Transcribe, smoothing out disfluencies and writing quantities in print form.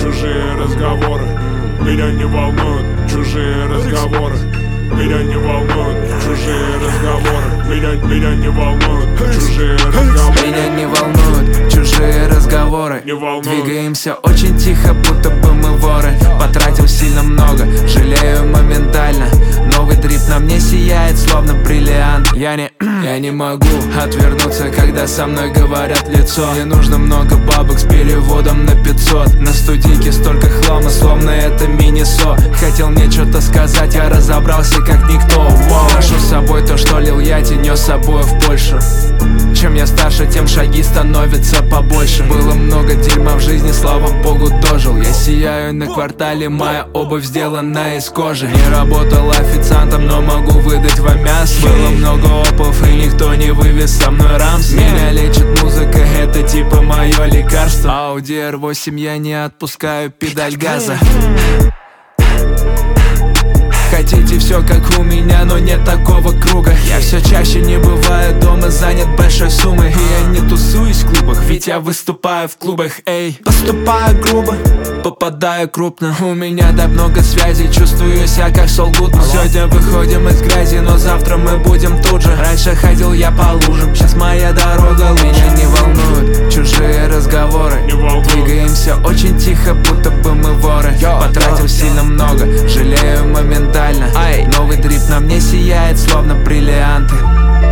чужие разговоры. Меня не волнуют чужие разговоры. Меня не волнуют чужие разговоры. Меня не волнуют чужие разговоры. Меня не волнуют чужие разговоры. Не волнуют. Двигаемся очень тихо, будто бы мы воры. Потратил сильно много, жалею моментально. Новый дрип на мне сияет, словно бриллиант. Я не могу отвернуться, когда со мной говорят в лицо. Мне нужно много бабок с переводом на 500. На студийке столько хлама, словно это мини-со. Хотел мне что-то сказать, я разобрался как никто. Ношу с собой то, что лил я, нес с собой в Польшу. Чем я старше, тем шаги становятся побольше. Было много дерьма в жизни, слава богу, дожил. Я сияю на квартале, моя обувь сделана из кожи. Не работал официантом, но могу выдать вам мясо. Было много опов, и никто не вывез со мной рамс. Меня лечит музыка, это типа мое лекарство. Audi R8, я не отпускаю педаль газа. Хотите все как у меня, но нет такого круга. Я все чаще не бываю дома, занят большой суммой. И я не тусуюсь в клубах, ведь я выступаю в клубах. Эй, поступаю грубо, попадаю крупно. У меня так много связей, чувствую себя как Сол Гудман. Сегодня выходим из грязи, но завтра мы будем тут же. Раньше ходил я по лужам, сейчас моя дорога лучше. Меня не волнуют чужие разговоры. Двигаемся очень тихо, будто бы мы воры. Потратил сильно много, жалею моментально. Новый дрип на мне сияет, словно бриллианты.